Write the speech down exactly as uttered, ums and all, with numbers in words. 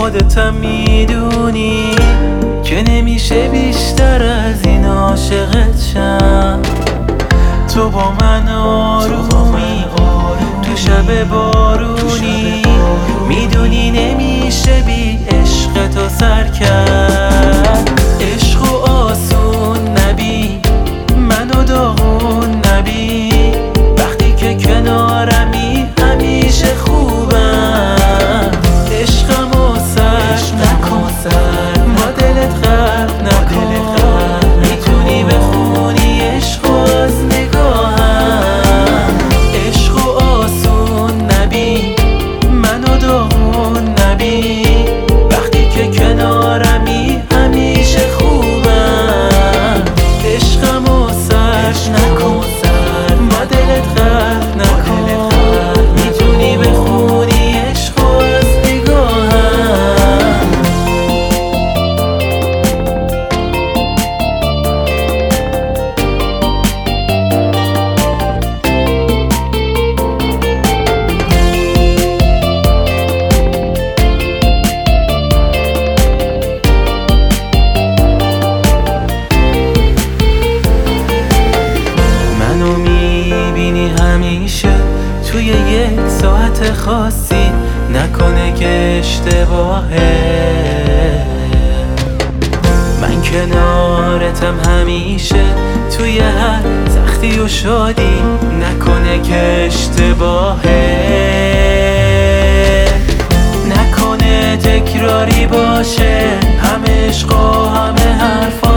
خودتم میدونی که نمیشه بیشتر از این عاشقت شم. تو با من آرومی تو شب بارونی، میدونی نمیشه بی عشق تو سر کرد. عشق و آسون نبی، منو داغون نبی، وقتی که کنارمی همیشه خوبم. عشقم و سر نکن، با دلت غرق نکن، میتونی بخونی عشق از نگاهم. عشق و آسون نبی، منو داغون نبی، وقتی که کنارمی همیشه خوبم. عشقم و سر نکن، با دلت غرق نکن، میتونی بخونی عشق از نگاهم. منو میبینی همیشه توی یک ساعت خاصی، نکنه که اشتباهه. من کنارتم همیشه توی هر سختی و شادی، نکنه که اشتباهه. نکنه تکراری باشه، همه عشق و همه حرفا